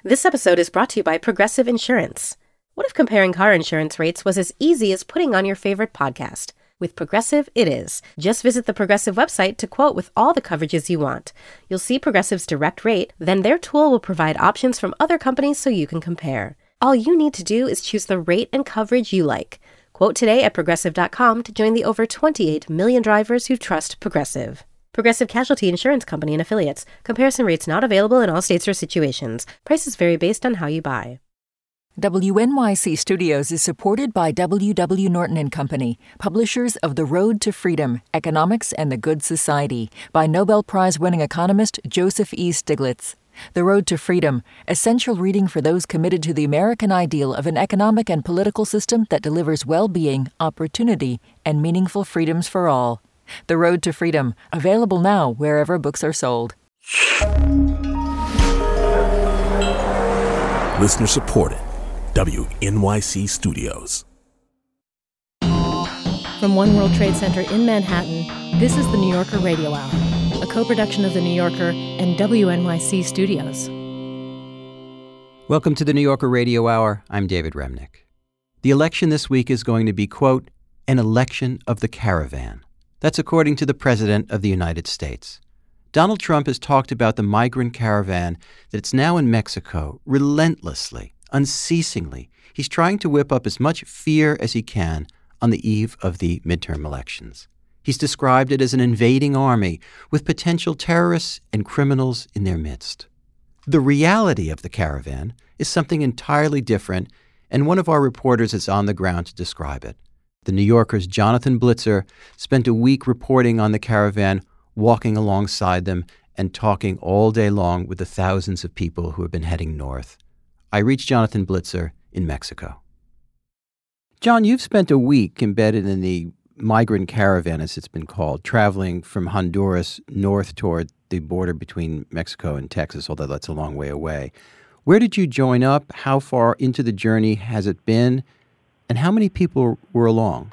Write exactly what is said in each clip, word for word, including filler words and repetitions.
This episode is brought to you by Progressive Insurance. What if comparing car insurance rates was as easy as putting on your favorite podcast? With Progressive, it is. Just visit the Progressive website to quote with all the coverages you want. You'll see Progressive's direct rate, then their tool will provide options from other companies so you can compare. All you need to do is choose the rate and coverage you like. Quote today at progressive dot com to join the over twenty-eight million drivers who trust Progressive. Progressive Casualty Insurance Company and Affiliates. Comparison rates not available in all states or situations. Prices vary based on how you buy. W N Y C Studios is supported by W W. Norton and Company, publishers of The Road to Freedom, Economics and the Good Society, by Nobel Prize-winning economist Joseph E. Stiglitz. The Road to Freedom, essential reading for those committed to the American ideal of an economic and political system that delivers well-being, opportunity, and meaningful freedoms for all. The Road to Freedom, available now wherever books are sold. Listener supported. W N Y C Studios. From One World Trade Center in Manhattan, this is the New Yorker Radio Hour, a co-production of the New Yorker and W N Y C Studios. Welcome to the New Yorker Radio Hour. I'm David Remnick. The election this week is going to be, quote, an election of the caravan. That's according to the President of the United States. Donald Trump has talked about the migrant caravan that's now in Mexico relentlessly, unceasingly. He's trying to whip up as much fear as he can on the eve of the midterm elections. He's described it as an invading army with potential terrorists and criminals in their midst. The reality of the caravan is something entirely different, and one of our reporters is on the ground to describe it. The New Yorker's Jonathan Blitzer spent a week reporting on the caravan, walking alongside them and talking all day long with the thousands of people who have been heading north. I reached Jonathan Blitzer in Mexico. John, you've spent a week embedded in the migrant caravan, as it's been called, traveling from Honduras north toward the border between Mexico and Texas, although that's a long way away. Where did you join up? How far into the journey has it been? And how many people were along?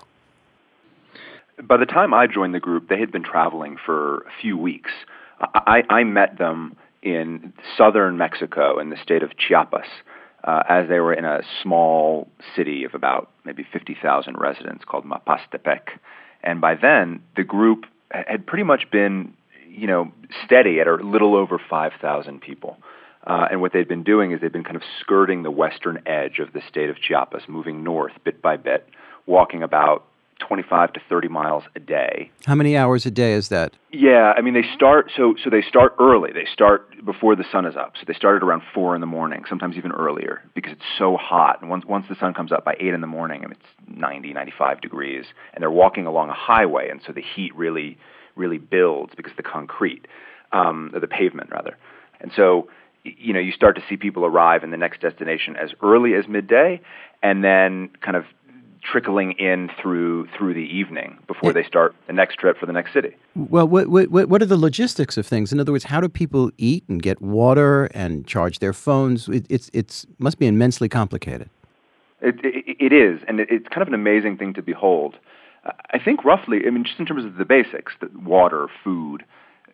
By the time I joined the group, they had been traveling for a few weeks. I, I met them in southern Mexico, in the state of Chiapas, uh, as they were in a small city of about maybe fifty thousand residents called Mapastepec. And by then, the group had pretty much been, you know, steady at a little over five thousand people. Uh, and what they'd been doing is they'd been kind of skirting the western edge of the state of Chiapas, moving north bit by bit, walking about twenty-five to thirty miles a day. How many hours a day is that? Yeah, I mean, they start, so so they start early. They start before the sun is up. So they started around four in the morning, sometimes even earlier, because it's so hot. And once once the sun comes up by eight in the morning, I mean, it's ninety, ninety-five degrees, and they're walking along a highway, and so the heat really, really builds because of the concrete, um, or the pavement, rather. And so, you know, you start to see people arrive in the next destination as early as midday, and then kind of trickling in through through the evening before yeah. they start the next trip for the next city. Well, what what what are the logistics of things? In other words, how do people eat and get water and charge their phones? It, it's it's must be immensely complicated. It it, it is, and it, it's kind of an amazing thing to behold. I think roughly, I mean, just in terms of the basics, the water, food,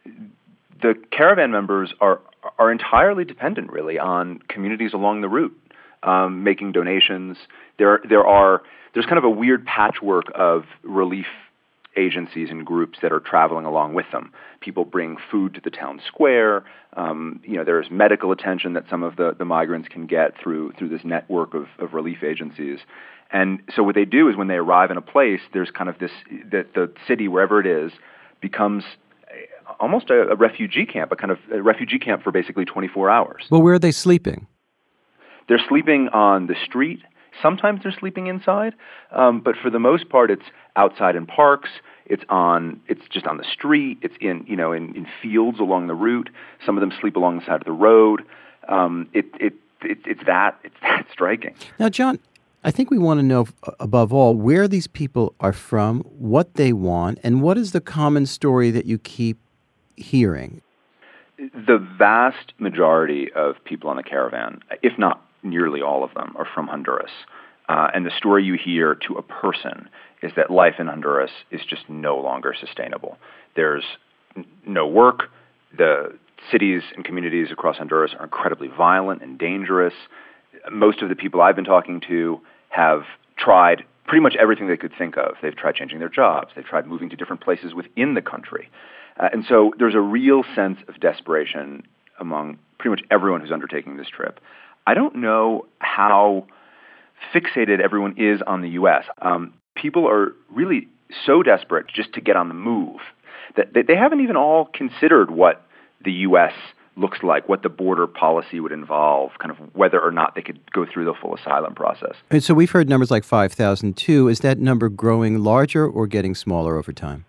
the caravan members are are entirely dependent, really, on communities along the route, um, making donations. There there are there's kind of a weird patchwork of relief agencies and groups that are traveling along with them. People bring food to the town square. Um, you know, there's medical attention that some of the, the migrants can get through through this network of, of relief agencies. And so what they do is when they arrive in a place, there's kind of this, that the city, wherever it is, becomes almost a, a refugee camp, a kind of a refugee camp for basically twenty-four hours. Well, where are they sleeping? They're sleeping on the street. Sometimes they're sleeping inside, um, but for the most part, it's outside in parks. It's on. It's just on the street. It's in, you know, in, in fields along the route. Some of them sleep along the side of the road. Um, it, it, it, it's that. It's that striking. Now, John, I think we want to know, above all, where these people are from, what they want, and what is the common story that you keep hearing? The vast majority of people on the caravan, if not nearly all of them, are from Honduras. Uh, and the story you hear to a person is that life in Honduras is just no longer sustainable. There's n- no work. The cities and communities across Honduras are incredibly violent and dangerous. Most of the people I've been talking to have tried pretty much everything they could think of. They've tried changing their jobs. They've tried moving to different places within the country. Uh, and so there's a real sense of desperation among pretty much everyone who's undertaking this trip. I don't know how fixated everyone is on the U S. Um, people are really so desperate just to get on the move that they haven't even all considered what the U S looks like, what the border policy would involve, kind of whether or not they could go through the full asylum process. And so we've heard numbers like five thousand two. Is that number growing larger or getting smaller over time?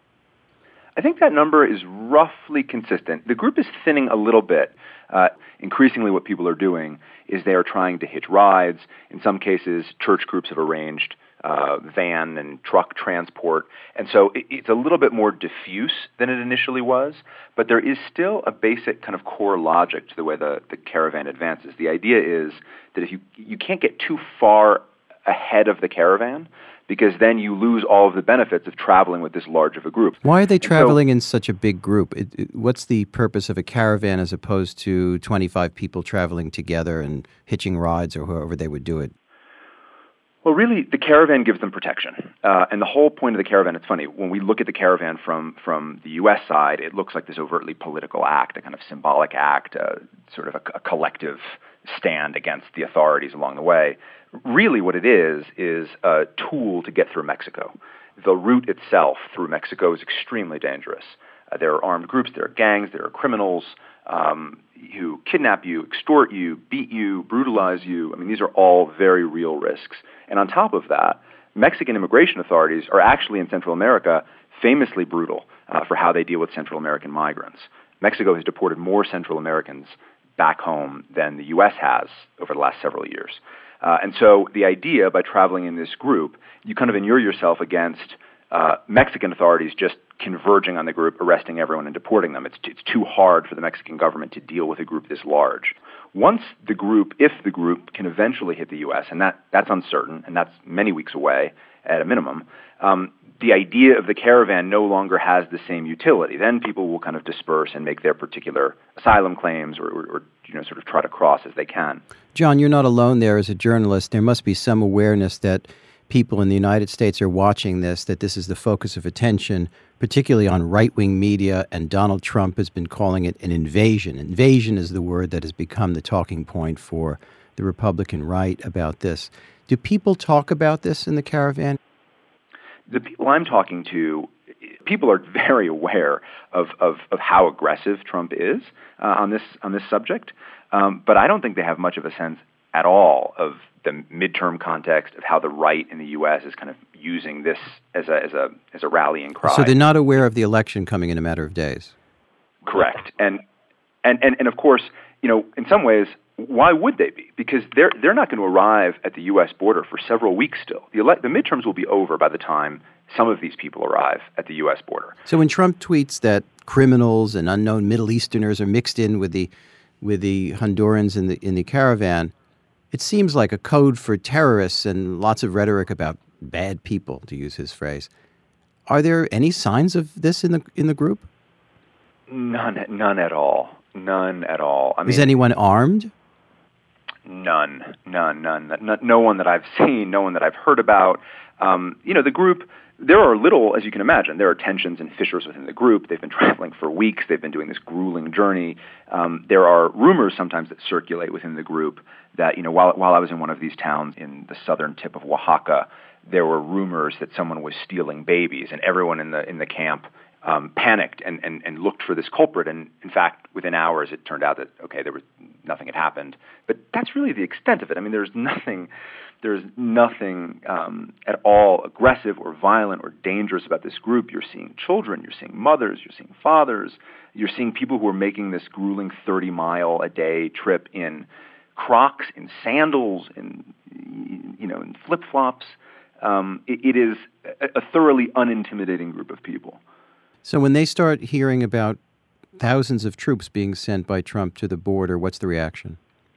I think that number is roughly consistent. The group is thinning a little bit. Uh, increasingly what people are doing is they are trying to hitch rides. In some cases, church groups have arranged uh, van and truck transport. And so it, it's a little bit more diffuse than it initially was, but there is still a basic kind of core logic to the way the, the caravan advances. The idea is that if you you can't get too far ahead of the caravan, because then you lose all of the benefits of traveling with this large of a group. Why are they And traveling so, in such a big group? It, it, what's the purpose of a caravan as opposed to twenty-five people traveling together and hitching rides or however they would do it? Well, really, the caravan gives them protection. Uh, and the whole point of the caravan, it's funny, when we look at the caravan from, from the U S side, it looks like this overtly political act, a kind of symbolic act, uh, sort of a, a collective stand against the authorities along the way. Really what it is is a tool to get through Mexico. The route itself through Mexico is extremely dangerous. Uh, there are armed groups, there are gangs, there are criminals um, who kidnap you, extort you, beat you, brutalize you. I mean, these are all very real risks. And on top of that, Mexican immigration authorities are actually in Central America famously brutal uh, for how they deal with Central American migrants. Mexico has deported more Central Americans back home than the U S has over the last several years. Uh, and so the idea, by traveling in this group, you kind of inure yourself against uh, Mexican authorities just converging on the group, arresting everyone and deporting them. It's, it's too hard for the Mexican government to deal with a group this large. Once the group, if the group can eventually hit the U S, and that, that's uncertain, and that's many weeks away at a minimum, um, the idea of the caravan no longer has the same utility. Then people will kind of disperse and make their particular asylum claims or, or, or you know, sort of try to cross as they can. John, you're not alone there as a journalist. There must be some awareness that people in the United States are watching this, that this is the focus of attention, particularly on right-wing media, and Donald Trump has been calling it an invasion. Invasion is the word that has become the talking point for the Republican right about this. Do people talk about this in the caravan? The people I'm talking to, people are very aware of, of, of how aggressive Trump is uh, on this on this subject, um, but I don't think they have much of a sense at all of the midterm context of how the right in the U S is kind of using this as a as a as a rallying cry. So they're not aware of the election coming in a matter of days. Correct, and and and, and of course, you know, in some ways, why would they be? Because they're they're not going to arrive at the U S border for several weeks still. The, ele- the midterms will be over by the time some of these people arrive at the U S border. So when Trump tweets that criminals and unknown Middle Easterners are mixed in with the with the Hondurans in the in the caravan, it seems like a code for terrorists and lots of rhetoric about bad people, to use his phrase. Are there any signs of this in the in the group? None, none at all. None at all. I mean, is anyone armed? None, none, none, none. No one that I've seen, no one that I've heard about. Um, you know, the group, there are little, as you can imagine, there are tensions and fissures within the group. They've been traveling for weeks. They've been doing this grueling journey. Um, there are rumors sometimes that circulate within the group that, you know, while while I was in one of these towns in the southern tip of Oaxaca, there were rumors that someone was stealing babies, and everyone in the in the camp um, panicked and, and, and looked for this culprit. And in fact, within hours, it turned out that, okay, there was nothing had happened. But that's really the extent of it. I mean, there's nothing... There's nothing um, at all aggressive or violent or dangerous about this group. You're seeing children, you're seeing mothers, you're seeing fathers, you're seeing people who are making this grueling thirty-mile-a-day trip in Crocs, in sandals, in, you know, in flip-flops. Um, it, it is a, a thoroughly unintimidating group of people. So when they start hearing about thousands of troops being sent by Trump to the border, what's the reaction?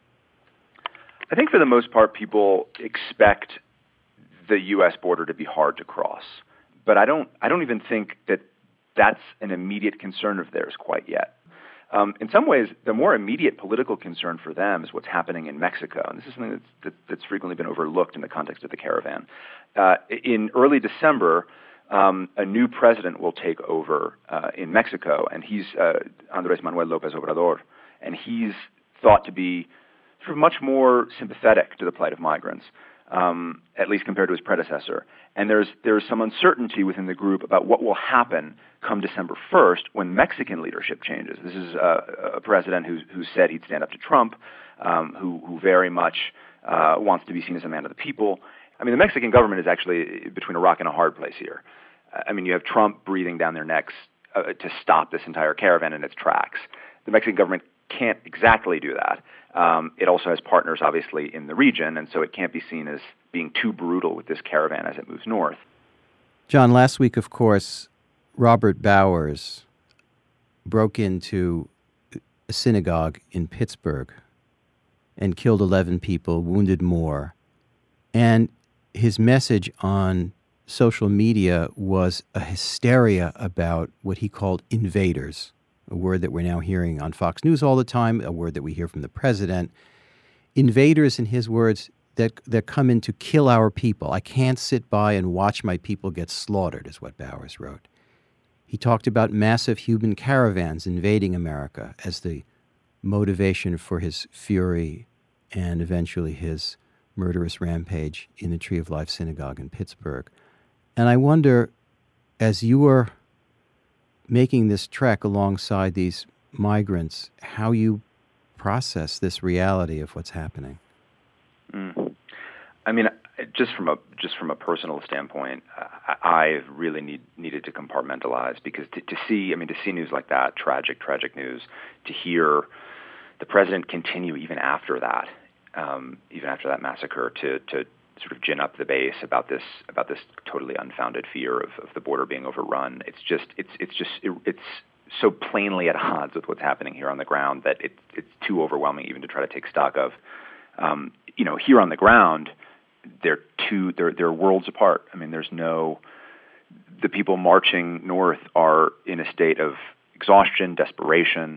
I think for the most part, people expect the U S border to be hard to cross. But I don't I don't even think that that's an immediate concern of theirs quite yet. Um, in some ways, the more immediate political concern for them is what's happening in Mexico. And this is something that's, that, that's frequently been overlooked in the context of the caravan. Uh, in early December, um, a new president will take over uh, in Mexico, and he's uh, Andrés Manuel López Obrador. And he's thought to be sort of much more sympathetic to the plight of migrants, um, at least compared to his predecessor. And there's there's some uncertainty within the group about what will happen come December first when Mexican leadership changes. This is a, a president who who said he'd stand up to Trump, um, who who very much uh, wants to be seen as a man of the people. I mean, the Mexican government is actually between a rock and a hard place here. I mean, you have Trump breathing down their necks uh, to stop this entire caravan in its tracks. The Mexican government can't exactly do that. Um, it also has partners, obviously, in the region, and so it can't be seen as being too brutal with this caravan as it moves north. John, last week, of course, Robert Bowers broke into a synagogue in Pittsburgh and killed eleven people, wounded more. And his message on social media was a hysteria about what he called invaders, a word that we're now hearing on Fox News all the time, a word that we hear from the president. Invaders, in his words, that that come in to kill our people. I can't sit by and watch my people get slaughtered, is what Bowers wrote. He talked about massive human caravans invading America as the motivation for his fury and eventually his murderous rampage in the Tree of Life Synagogue in Pittsburgh. And I wonder, as you were making this trek alongside these migrants, how you process this reality of what's happening. Mm. I mean, just from a just from a personal standpoint, I, I really need needed to compartmentalize because to, to see, I mean, to see news like that, tragic, tragic news, to hear the president continue even after that, um, even after that massacre, to to sort of gin up the base about this about this totally unfounded fear of, of the border being overrun. It's just it's it's just it, it's so plainly at odds with what's happening here on the ground that it, it's too overwhelming even to try to take stock of. Um, you know, here on the ground, they're two they're they're worlds apart. I mean, there's no the people marching north are in a state of exhaustion, desperation,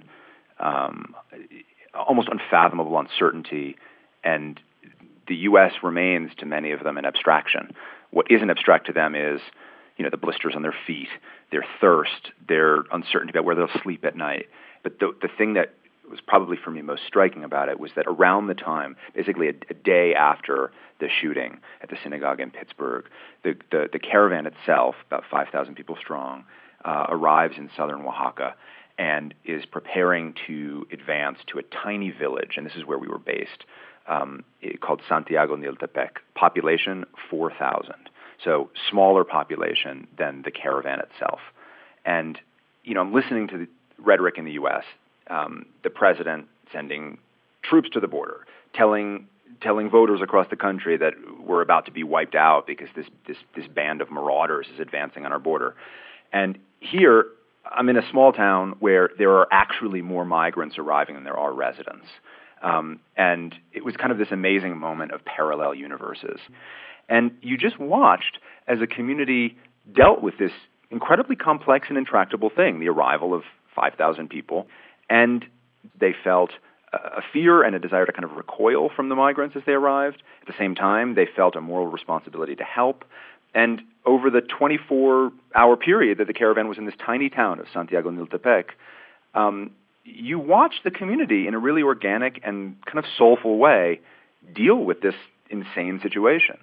um, almost unfathomable uncertainty, and the U S remains to many of them an abstraction. What isn't abstract to them is, you know, the blisters on their feet, their thirst, their uncertainty about where they'll sleep at night. But the the thing that was probably for me most striking about it was that around the time, basically a, a day after the shooting at the synagogue in Pittsburgh, the the, the caravan itself, about five thousand people strong, uh, arrives in southern Oaxaca and is preparing to advance to a tiny village, and this is where we were based, um, called Santiago Niltepec, population four thousand. So smaller population than the caravan itself. And, you know, I'm listening to the rhetoric in the U S, um, the president sending troops to the border, telling telling voters across the country that we're about to be wiped out because this, this, this band of marauders is advancing on our border. And here, I'm in a small town where there are actually more migrants arriving than there are residents. Um, and it was kind of this amazing moment of parallel universes. And you just watched as a community dealt with this incredibly complex and intractable thing, the arrival of five thousand people. And they felt a fear and a desire to kind of recoil from the migrants as they arrived. At the same time, they felt a moral responsibility to help. And over the twenty-four hour period that the caravan was in this tiny town of Santiago Niltepec, um, you watched the community in a really organic and kind of soulful way deal with this insane situation.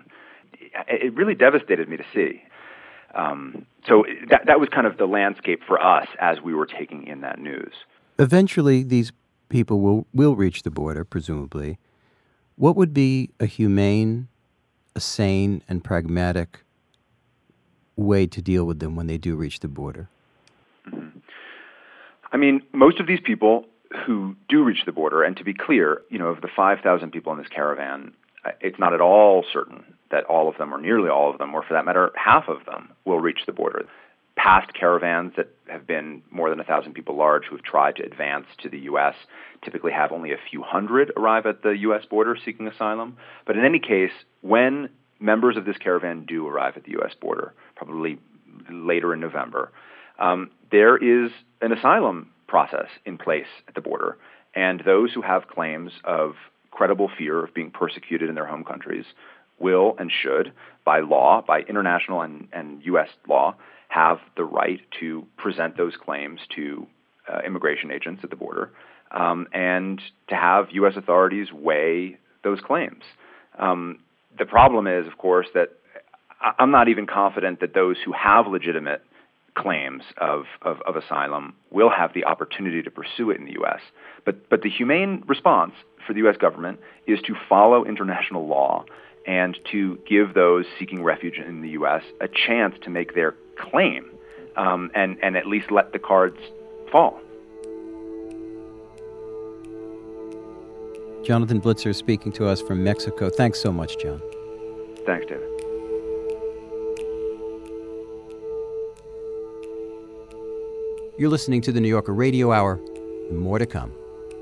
It really devastated me to see. Um, so that that was kind of the landscape for us as we were taking in that news. Eventually, these people will, will reach the border, presumably. What would be a humane, a sane, and pragmatic way to deal with them when they do reach the border? Mm-hmm. I mean, most of these people who do reach the border, and to be clear, you know, of the five thousand people in this caravan, it's not at all certain that all of them, or nearly all of them, or for that matter, half of them will reach the border. Past caravans that have been more than one thousand people large who have tried to advance to the U S typically have only a few hundred arrive at the U S border seeking asylum. But in any case, when members of this caravan do arrive at the U S border, probably later in November, um, there is an asylum process in place at the border, and those who have claims of credible fear of being persecuted in their home countries will and should, by law, by international and, and U S law, have the right to present those claims to uh, immigration agents at the border, um, and to have U S authorities weigh those claims. Um, the problem is, of course, that I'm not even confident that those who have legitimate claims of, of, of asylum will have the opportunity to pursue it in the U S. But, but the humane response for the U S government is to follow international law and to give those seeking refuge in the U S a chance to make their claim, um, and, and at least let the cards fall. Jonathan Blitzer speaking to us from Mexico. Thanks so much, John. Thanks, David. You're listening to the New Yorker Radio Hour. More to come.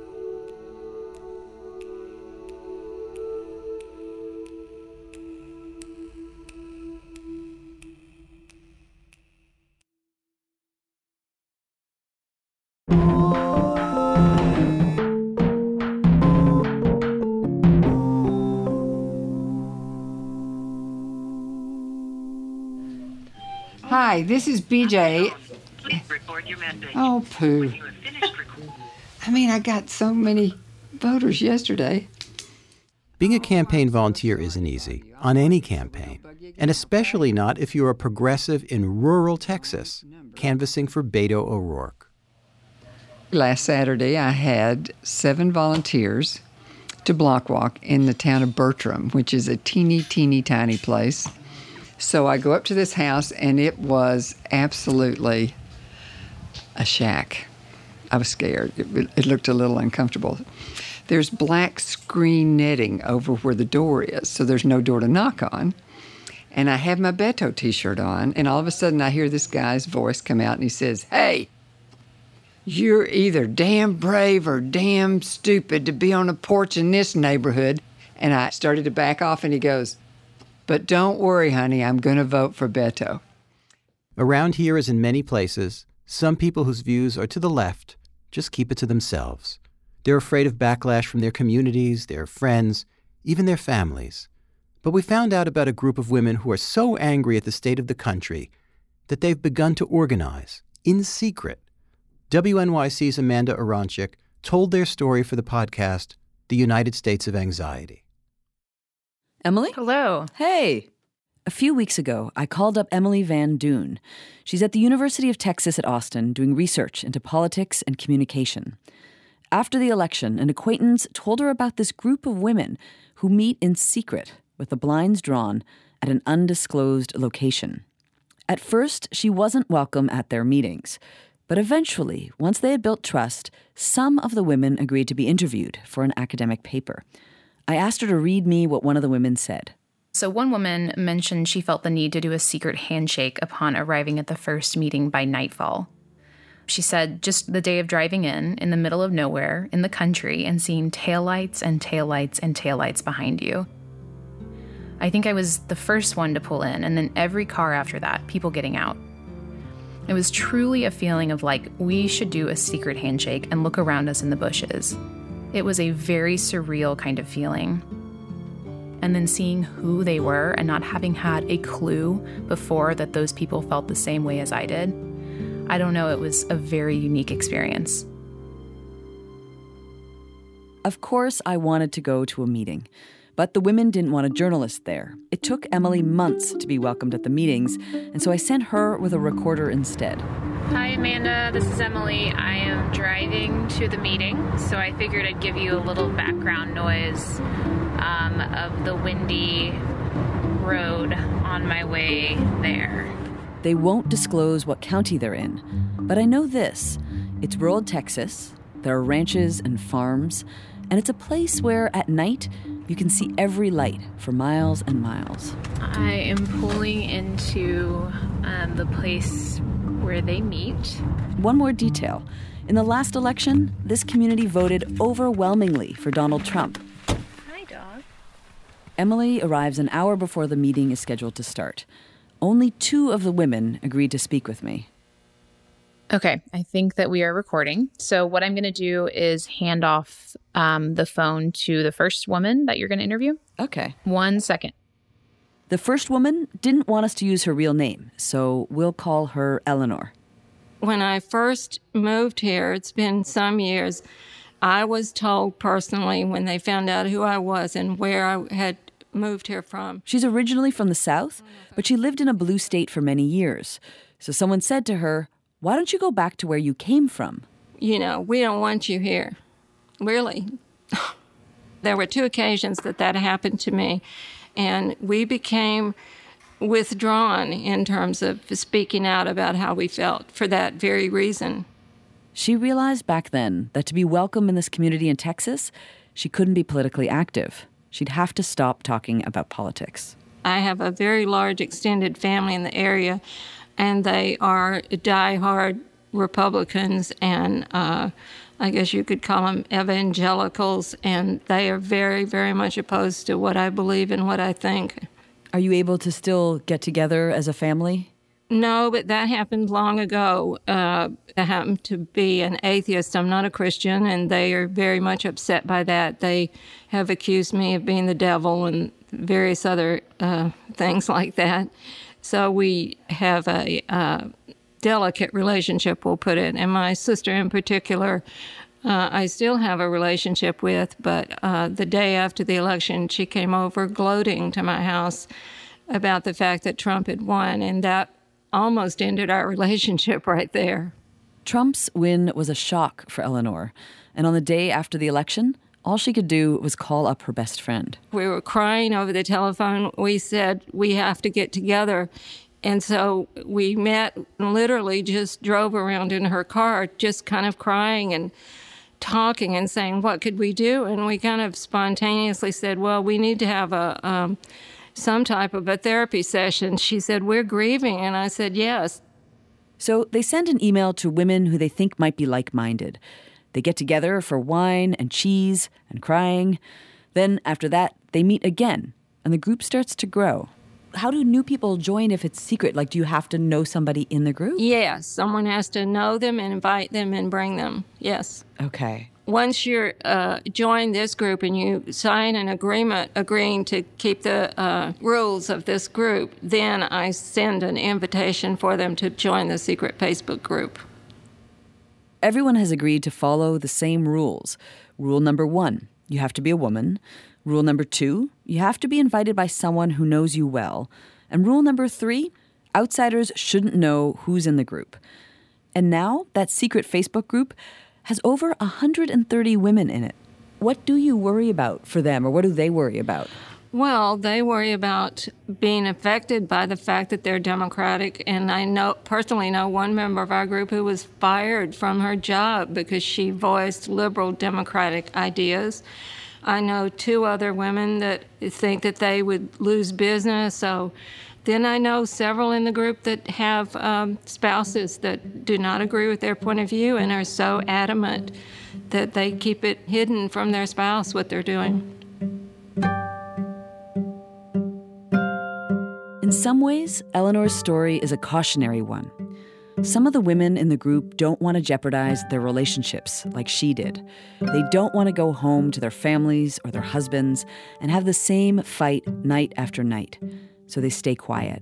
Hi, this is B J. Please record your message. Oh, poo. When you have finished recording. I mean, I got so many voters yesterday. Being a campaign volunteer isn't easy, on any campaign, and especially not if you're a progressive in rural Texas, canvassing for Beto O'Rourke. Last Saturday, I had seven volunteers to block walk in the town of Bertram, which is a teeny, teeny, tiny place. So I go up to this house, and it was absolutely a shack. I was scared. It, it looked a little uncomfortable. There's black screen netting over where the door is, so there's no door to knock on. And I have my Beto t-shirt on, and all of a sudden I hear this guy's voice come out, and he says, "Hey, you're either damn brave or damn stupid to be on a porch in this neighborhood." And I started to back off, and he goes, "But don't worry, honey, I'm going to vote for Beto." Around here, as in many places, some people whose views are to the left just keep it to themselves. They're afraid of backlash from their communities, their friends, even their families. But we found out about a group of women who are so angry at the state of the country that they've begun to organize, in secret. W N Y C's Amanda Aronczyk told their story for the podcast, The United States of Anxiety. Emily? Hello. Hey. A few weeks ago, I called up Emily Van Doon. She's at the University of Texas at Austin doing research into politics and communication. After the election, an acquaintance told her about this group of women who meet in secret with the blinds drawn at an undisclosed location. At first, she wasn't welcome at their meetings. But eventually, once they had built trust, some of the women agreed to be interviewed for an academic paper. I asked her to read me what one of the women said. So one woman mentioned she felt the need to do a secret handshake upon arriving at the first meeting by nightfall. She said just the day of driving in, in the middle of nowhere, in the country, and seeing taillights and taillights and taillights behind you. I think I was the first one to pull in, and then every car after that, people getting out. It was truly a feeling of like, we should do a secret handshake and look around us in the bushes. It was a very surreal kind of feeling. And then seeing who they were and not having had a clue before that those people felt the same way as I did, I don't know, it was a very unique experience. Of course, I wanted to go to a meeting, but the women didn't want a journalist there. It took Emily months to be welcomed at the meetings, and so I sent her with a recorder instead. Hi, Amanda. This is Emily. I am driving to the meeting, so I figured I'd give you a little background noise um, of the windy road on my way there. They won't disclose what county they're in, but I know this. It's rural Texas, there are ranches and farms, and it's a place where, at night, you can see every light for miles and miles. I am pulling into um, the place where they meet. One more detail. In the last election, this community voted overwhelmingly for Donald Trump. Hi, dog. Emily arrives an hour before the meeting is scheduled to start. Only two of the women agreed to speak with me. Okay, I think that we are recording. So what I'm going to do is hand off um, the phone to the first woman that you're going to interview. Okay. One second. The first woman didn't want us to use her real name, so we'll call her Eleanor. When I first moved here, it's been some years, I was told personally when they found out who I was and where I had moved here from. She's originally from the South, but she lived in a blue state for many years. So someone said to her, "Why don't you go back to where you came from?" You know, we don't want you here. Really. There were two occasions that that happened to me, and we became withdrawn in terms of speaking out about how we felt for that very reason. She realized back then that to be welcome in this community in Texas, she couldn't be politically active. She'd have to stop talking about politics. I have a very large extended family in the area, and they are diehard Republicans and uh, I guess you could call them evangelicals, and they are very, very much opposed to what I believe and what I think. Are you able to still get together as a family? No, but that happened long ago. Uh, I happen to be an atheist. I'm not a Christian, and they are very much upset by that. They have accused me of being the devil and various other uh, things like that. So we have a uh, delicate relationship, we'll put it. And my sister in particular, uh, I still have a relationship with, but uh, the day after the election, she came over gloating to my house about the fact that Trump had won, and that almost ended our relationship right there. Trump's win was a shock for Eleanor, and on the day after the election, all she could do was call up her best friend. We were crying over the telephone. We said, we have to get together. And so we met and literally just drove around in her car, just kind of crying and talking and saying, what could we do? And we kind of spontaneously said, well, we need to have a um, some type of a therapy session. She said, we're grieving. And I said, yes. So they send an email to women who they think might be like-minded. They get together for wine and cheese and crying. Then after that, they meet again, and the group starts to grow. How do new people join if it's secret? Like, do you have to know somebody in the group? Yes, someone has to know them and invite them and bring them, yes. Okay. Once you're uh, join this group and you sign an agreement agreeing to keep the uh, rules of this group, then I send an invitation for them to join the secret Facebook group. Everyone has agreed to follow the same rules. Rule number one, you have to be a woman. Rule number two, you have to be invited by someone who knows you well. And rule number three, outsiders shouldn't know who's in the group. And now that secret Facebook group has over one hundred thirty women in it. What do you worry about for them, or what do they worry about? Well, they worry about being affected by the fact that they're Democratic, and I know personally know one member of our group who was fired from her job because she voiced liberal Democratic ideas. I know two other women that think that they would lose business. So then I know several in the group that have um, spouses that do not agree with their point of view and are so adamant that they keep it hidden from their spouse what they're doing. In some ways, Eleanor's story is a cautionary one. Some of the women in the group don't want to jeopardize their relationships like she did. They don't want to go home to their families or their husbands and have the same fight night after night, so they stay quiet.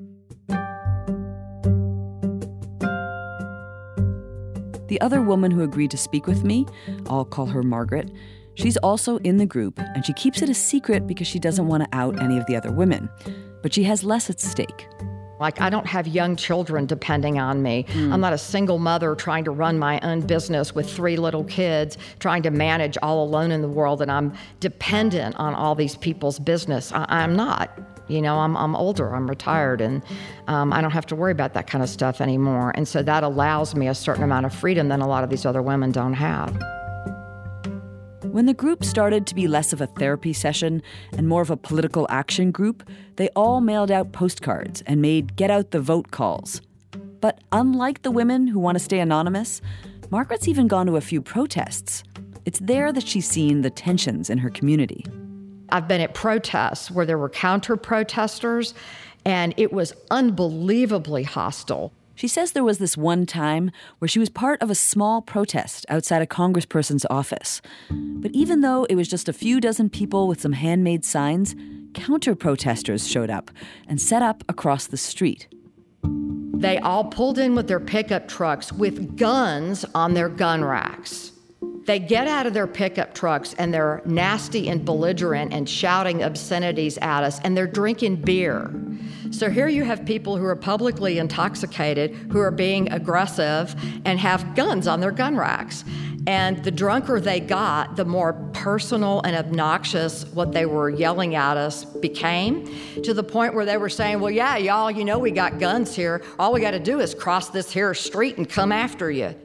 The other woman who agreed to speak with me, I'll call her Margaret, she's also in the group, and she keeps it a secret because she doesn't want to out any of the other women. But she has less at stake. Like, I don't have young children depending on me. Mm. I'm not a single mother trying to run my own business with three little kids, trying to manage all alone in the world, and I'm dependent on all these people's business. I, I'm not. You know, I'm, I'm older, I'm retired, and um, I don't have to worry about that kind of stuff anymore. And so that allows me a certain amount of freedom that a lot of these other women don't have. When the group started to be less of a therapy session and more of a political action group, they all mailed out postcards and made get-out-the-vote calls. But unlike the women who want to stay anonymous, Margaret's even gone to a few protests. It's there that she's seen the tensions in her community. I've been at protests where there were counter-protesters, and it was unbelievably hostile. She says there was this one time where she was part of a small protest outside a congressperson's office. But even though it was just a few dozen people with some handmade signs, counter-protesters showed up and set up across the street. They all pulled in with their pickup trucks with guns on their gun racks. They get out of their pickup trucks and they're nasty and belligerent and shouting obscenities at us, and they're drinking beer. So here you have people who are publicly intoxicated, who are being aggressive and have guns on their gun racks. And the drunker they got, the more personal and obnoxious what they were yelling at us became, to the point where they were saying, well, yeah, y'all, you know we got guns here. All we got to do is cross this here street and come after you.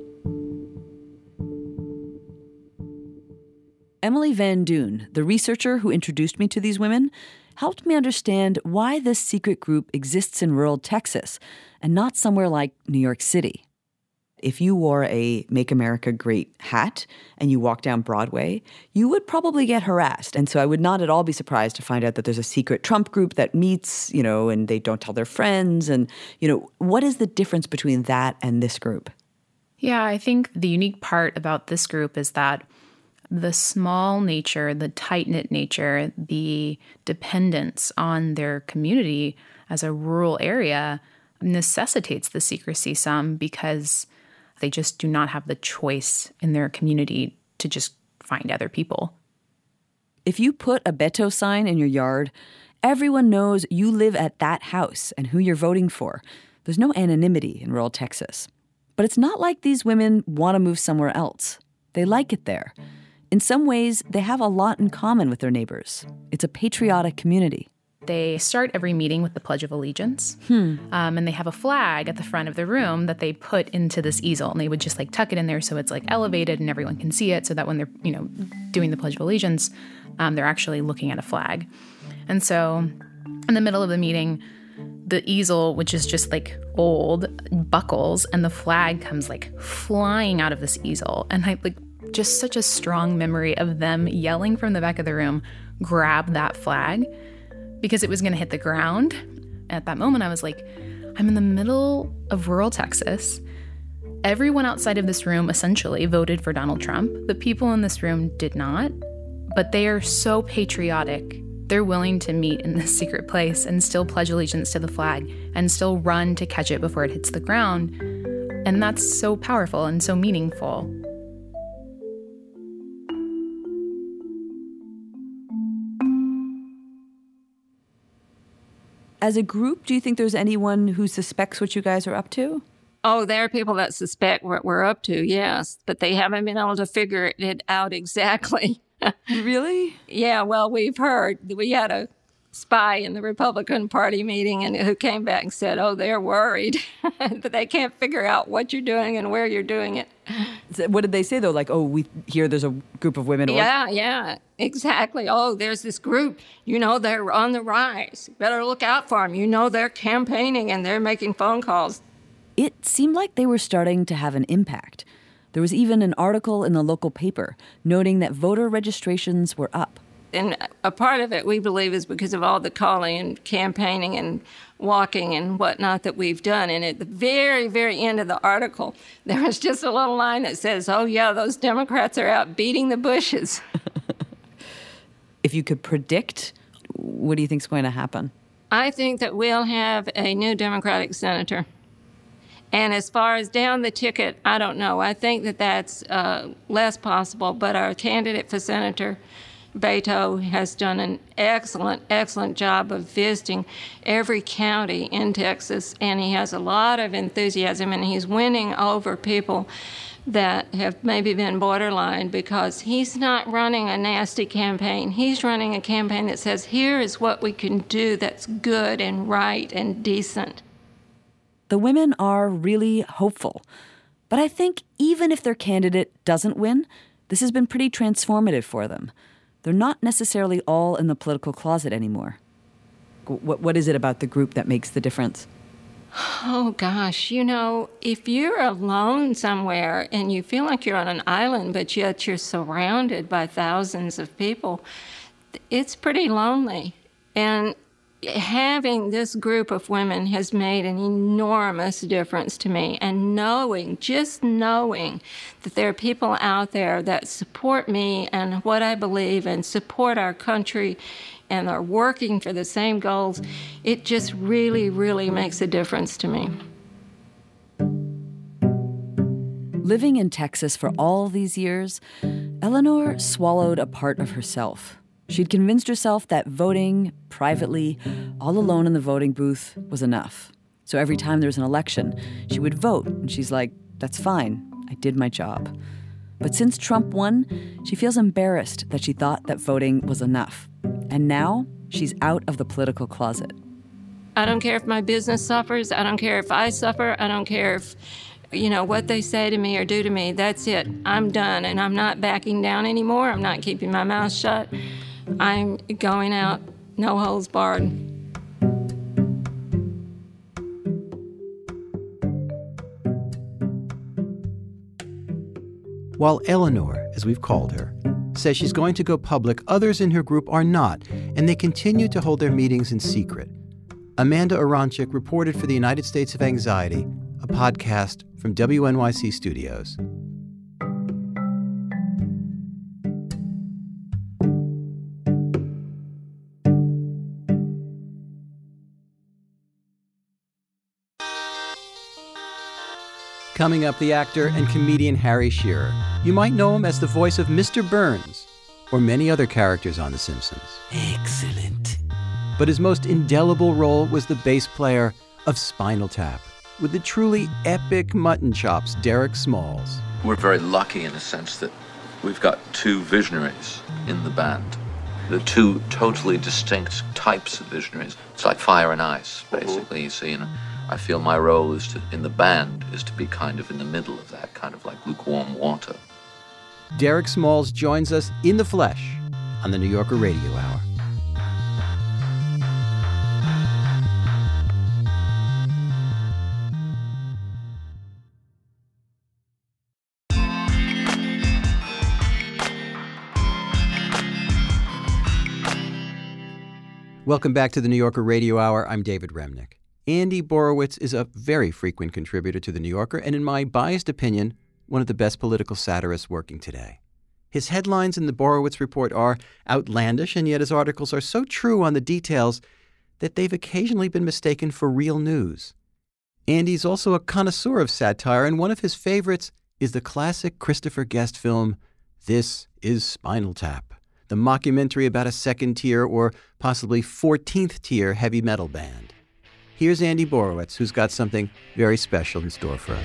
Emily Van Duyn, the researcher who introduced me to these women, helped me understand why this secret group exists in rural Texas and not somewhere like New York City. If you wore a Make America Great hat and you walked down Broadway, you would probably get harassed. And so I would not at all be surprised to find out that there's a secret Trump group that meets, you know, and they don't tell their friends. And, you know, what is the difference between that and this group? Yeah, I think the unique part about this group is that the small nature, the tight-knit nature, the dependence on their community as a rural area necessitates the secrecy some, because they just do not have the choice in their community to just find other people. If you put a Beto sign in your yard, everyone knows you live at that house and who you're voting for. There's no anonymity in rural Texas. But it's not like these women want to move somewhere else. They like it there. In some ways, they have a lot in common with their neighbors. It's a patriotic community. They start every meeting with the Pledge of Allegiance, Hmm. um, and they have a flag at the front of the room that they put into this easel, and they would just like tuck it in there so it's like elevated and everyone can see it, so that when they're, you know, doing the Pledge of Allegiance, um, they're actually looking at a flag. And so in the middle of the meeting, the easel, which is just like old, buckles, and the flag comes like flying out of this easel. And I like just such a strong memory of them yelling from the back of the room, grab that flag, because it was going to hit the ground. At that moment, I was like, I'm in the middle of rural Texas. Everyone outside of this room essentially voted for Donald Trump. The people in this room did not, but they are so patriotic. They're willing to meet in this secret place and still pledge allegiance to the flag and still run to catch it before it hits the ground. And that's so powerful and so meaningful. As a group, do you think there's anyone who suspects what you guys are up to? Oh, there are people that suspect what we're up to, yes, but they haven't been able to figure it out exactly. Really? Yeah, well, we've heard. We had a spy in the Republican Party meeting and who came back and said, oh, they're worried, but they can't figure out what you're doing and where you're doing it. What did they say, though? Like, oh, we hear there's a group of women. Yeah, yeah, exactly. Oh, there's this group. You know, they're on the rise. Better look out for them. You know, they're campaigning and they're making phone calls. It seemed like they were starting to have an impact. There was even an article in the local paper noting that voter registrations were up. And a part of it, we believe, is because of all the calling and campaigning and walking and whatnot that we've done. And at the very, very end of the article, there was just a little line that says, oh, yeah, those Democrats are out beating the bushes. If you could predict, what do you think's going to happen? I think that we'll have a new Democratic senator. And as far as down the ticket, I don't know. I think that that's uh, less possible. But our candidate for senator, Beto, has done an excellent, excellent job of visiting every county in Texas, and he has a lot of enthusiasm, and he's winning over people that have maybe been borderline because he's not running a nasty campaign. He's running a campaign that says, here is what we can do that's good and right and decent. The women are really hopeful. But I think even if their candidate doesn't win, this has been pretty transformative for them. They're not necessarily all in the political closet anymore. What, what is it about the group that makes the difference? Oh, gosh, you know, if you're alone somewhere and you feel like you're on an island, but yet you're surrounded by thousands of people, it's pretty lonely. And having this group of women has made an enormous difference to me. And knowing, just knowing that there are people out there that support me and what I believe and support our country and are working for the same goals, it just really, really makes a difference to me. Living in Texas for all these years, Eleanor swallowed a part of herself. She'd convinced herself that voting privately, all alone in the voting booth, was enough. So every time there was an election, she would vote, and she's like, that's fine, I did my job. But since Trump won, she feels embarrassed that she thought that voting was enough. And now, she's out of the political closet. I don't care if my business suffers. I don't care if I suffer. I don't care if, you know, what they say to me or do to me. That's it. I'm done, and I'm not backing down anymore. I'm not keeping my mouth shut. I'm going out, no holds barred. While Eleanor, as we've called her, says she's going to go public, others in her group are not, and they continue to hold their meetings in secret. Amanda Aronczyk reported for the United States of Anxiety, a podcast from W N Y C Studios. Coming up, the actor and comedian Harry Shearer. You might know him as the voice of Mister Burns, or many other characters on The Simpsons. Excellent. But his most indelible role was the bass player of Spinal Tap, with the truly epic mutton chops, Derek Smalls. We're very lucky in the sense that we've got two visionaries in the band. The two totally distinct types of visionaries. It's like fire and ice, basically, you see. And I feel my role is to, in the band is to be kind of in the middle of that, kind of like lukewarm water. Derek Smalls joins us in the flesh on the New Yorker Radio Hour. Welcome back to the New Yorker Radio Hour. I'm David Remnick. Andy Borowitz is a very frequent contributor to The New Yorker, and in my biased opinion, one of the best political satirists working today. His headlines in the Borowitz Report are outlandish, and yet his articles are so true on the details that they've occasionally been mistaken for real news. Andy's also a connoisseur of satire, and one of his favorites is the classic Christopher Guest film, This is Spinal Tap, the mockumentary about a second-tier or possibly fourteenth-tier heavy metal band. Here's Andy Borowitz, who's got something very special in store for us.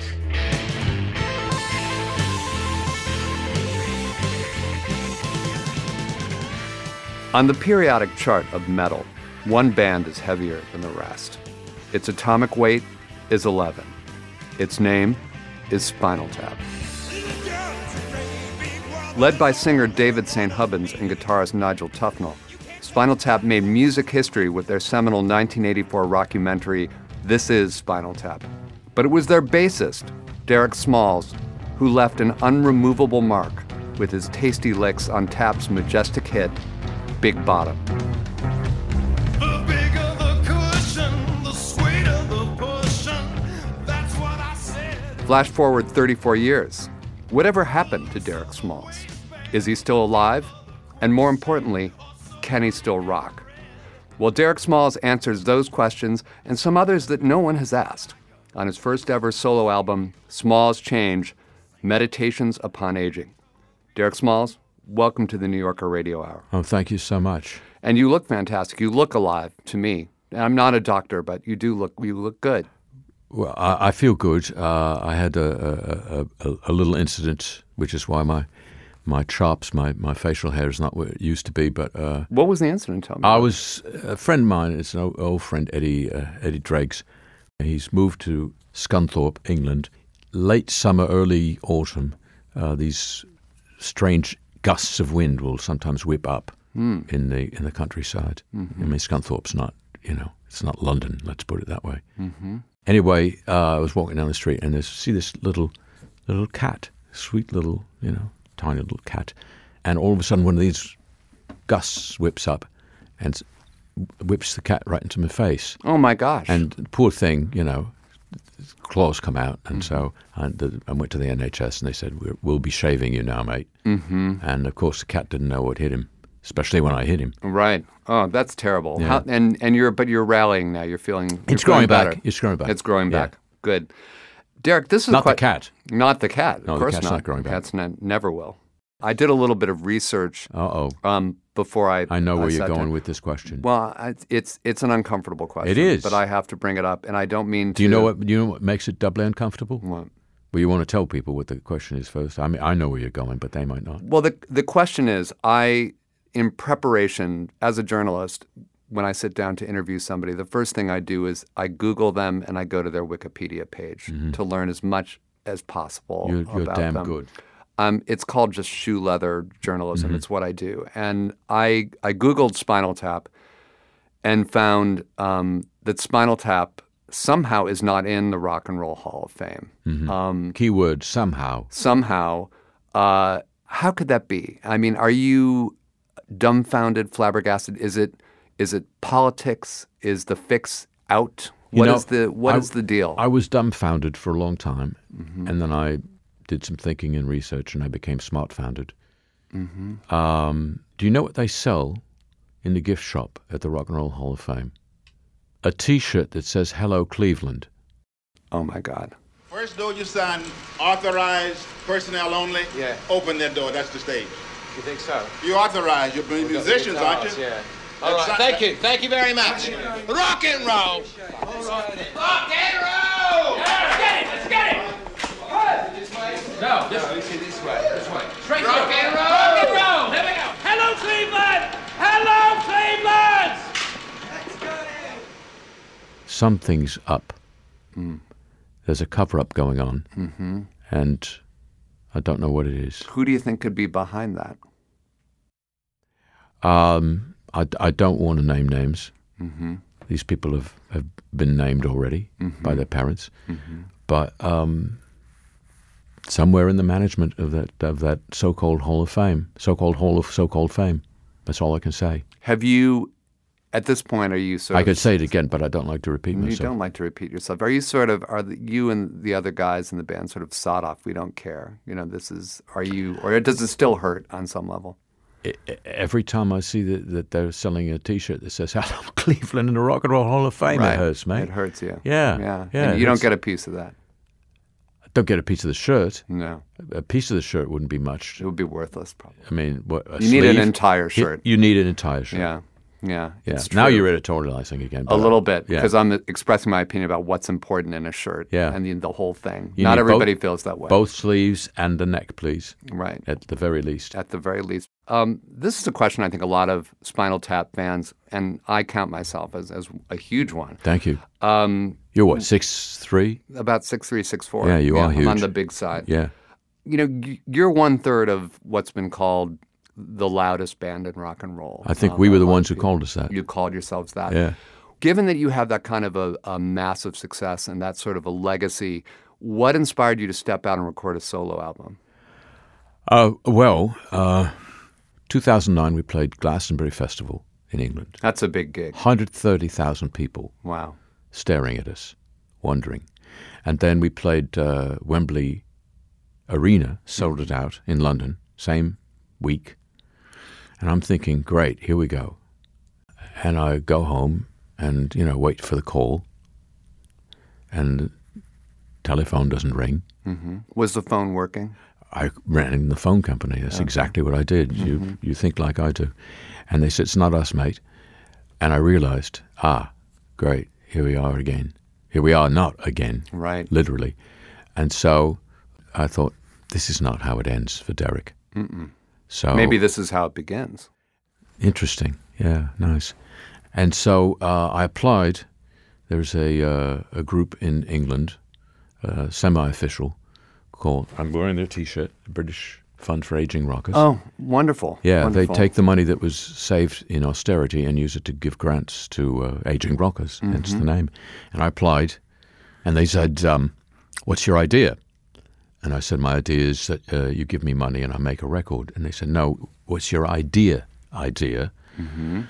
On the periodic chart of metal, one band is heavier than the rest. Its atomic weight is eleven. Its name is Spinal Tap. Led by singer David Saint Hubbins and guitarist Nigel Tufnell, Spinal Tap made music history with their seminal nineteen eighty-four rockumentary, This Is Spinal Tap. But it was their bassist, Derek Smalls, who left an unremovable mark with his tasty licks on Tap's majestic hit, Big Bottom. The bigger the cushion, the sweeter the pushing. That's what I said. Flash forward thirty-four years. Whatever happened to Derek Smalls? Is he still alive? And more importantly, can he still rock? Well, Derek Smalls answers those questions and some others that no one has asked on his first ever solo album, Smalls Change, Meditations Upon Aging. Derek Smalls, welcome to the New Yorker Radio Hour. Oh, thank you so much. And you look fantastic. You look alive to me. I'm not a doctor, but you do look, you look good. Well, I, I feel good. Uh, I had a, a, a, a little incident, which is why my my chops, my, my facial hair is not what it used to be. But uh, what was the incident? Tell me. I was a friend of mine. It's an old, old friend, Eddie uh, Eddie Dreggs. He's moved to Scunthorpe, England, late summer, early autumn. Uh, these strange gusts of wind will sometimes whip up mm. in the in the countryside. Mm-hmm. I mean, Scunthorpe's not, you know, it's not London. Let's put it that way. Mm-hmm. Anyway, uh, I was walking down the street and I see this little, little cat, sweet little, you know, tiny little cat, and all of a sudden one of these gusts whips up, and whips the cat right into my face. Oh my gosh! And the poor thing, you know, claws come out, and so I, the, I went to the N H S, and they said, We're, "We'll be shaving you now, mate." Mm-hmm. And of course, the cat didn't know what hit him, especially when I hit him. Right. Oh, that's terrible. Yeah. How, and and you're but you're rallying now. You're feeling you're It's growing feeling back. better. It's growing back. It's growing Yeah. back. Good. Derek, this is Not the quite, cat. Not the cat. No, of the course cat's not. not growing back. Cats ne- never will. I did a little bit of research. Uh-oh. Um, before I. I know where you're sat going down. with this question. Well, I, it's it's an uncomfortable question. It is. but I have to bring it up, and I don't mean. Do to, you know what? Do you know what makes it doubly uncomfortable? What? Well, you want to tell people what the question is first. I mean, I know where you're going, but they might not. Well, the the question is, I, in preparation as a journalist, when I sit down to interview somebody, the first thing I do is I Google them and I go to their Wikipedia page Mhm. to learn as much as possible You're, you're about damn them. good. Um, it's called just shoe leather journalism. Mhm. It's what I do. And I I Googled Spinal Tap and found um, that Spinal Tap somehow is not in the Rock and Roll Hall of Fame. Mhm. Um, Keyword, somehow. somehow. Uh, how could that be? I mean, are you dumbfounded, flabbergasted? Is it is it politics? Is the fix out? You What know, is the what I- is the deal? I was dumbfounded for a long time, Mhm. and then I did some thinking and research, and I became smart-founded. Mhm. Um, do you know what they sell in the gift shop at the Rock and Roll Hall of Fame? A T-shirt that says "Hello Cleveland." Oh my God! First door you sign, authorized personnel only. Yeah. Open that door. That's the stage. You think so? You authorized. You're We've got the musicians, aren't you? guitars, Yeah. All right. That's- Thank you. Thank you very much. Rock and roll. Rock and roll. Let's get it. Let's get it. No, this way. This way. This way. Straight rock and roll. Rock and roll. Here we go. Hello, Cleveland. Hello, Cleveland. Something's up. There's a cover-up going on, Mm-hmm. and I don't know what it is. Who do you think could be behind that? Um, I, I don't want to name names. Mm-hmm. These people have, have been named already Mhm. by their parents, Mhm. but um, somewhere in the management of that of that so-called Hall of Fame, so-called Hall of so-called Fame. That's all I can say. Have you, at this point, are you sort I of? could say it again, but I don't like to repeat You myself. don't like to repeat yourself. Are you sort of? Are the, you and the other guys in the band sort of sawed off? We don't care. You know, this is. Are you? Or does it still hurt on some level? I- I- Every time I see that, that they're selling a T-shirt that says "Hello Cleveland" in the Rock and Roll Hall of Fame, Right. it hurts, mate. It hurts you. Yeah, Yeah. yeah. And it you don't hurts. get a piece of that. Don't get a piece of the shirt. No. A piece of the shirt wouldn't be much. It would be worthless, probably. I mean, what, a You need an sleeve? entire You- shirt. You, need an entire shirt. Yeah. Yeah. Yeah. It's Now true. you're editorializing again. A but- little bit, yeah. because I'm expressing my opinion about what's important in a shirt. Yeah. And the, the whole thing. You Not need everybody both- feels that way. Both sleeves and the neck, please. Right. At the very least. At the very least. Um, this is a question I think a lot of Spinal Tap fans, and I count myself as, as a huge one. Thank you. Um, You're what, six three? About six three, six four. Yeah, you are I'm huge. on the big side. Yeah. You know, y- you're one third of what's been called the loudest band in rock and roll. I think Uh, we by were a the lot ones of who people. called us that. You called yourselves that. Yeah. Given that you have that kind of a, a massive success and that sort of a legacy, what inspired you to step out and record a solo album? Uh, well, uh, two thousand nine we played Glastonbury Festival in England. That's a big gig. one hundred thirty thousand people. Wow. Staring at us, wondering. And then we played uh, Wembley Arena, sold it out in London, same week. And I'm thinking, great, here we go. And I go home and, you know, wait for the call. And the telephone doesn't ring. hmm Was the phone working? I ran in the phone company. That's Okay. exactly what I did. Mhm. You you think like I do. And they said, it's not us, mate. And I realized, ah, great, here we are again. Here we are not again. Right. Literally. And so I thought, this is not how it ends for Derek. Mm-mm. So Maybe this is how it begins. Interesting. Yeah, nice. And so uh, I applied. There's a uh, a group in England, uh, semi-official, called, I'm wearing their T-shirt, the British Fund for Aging Rockers. Oh, wonderful. Yeah, Wonderful. they take the money that was saved in austerity and use it to give grants to uh, aging rockers, hence Mhm. the name. And I applied, and they said, um, what's your idea? And I said, my idea is that uh, you give me money and I make a record. And they said, no, what's your idea? Idea? Mhm.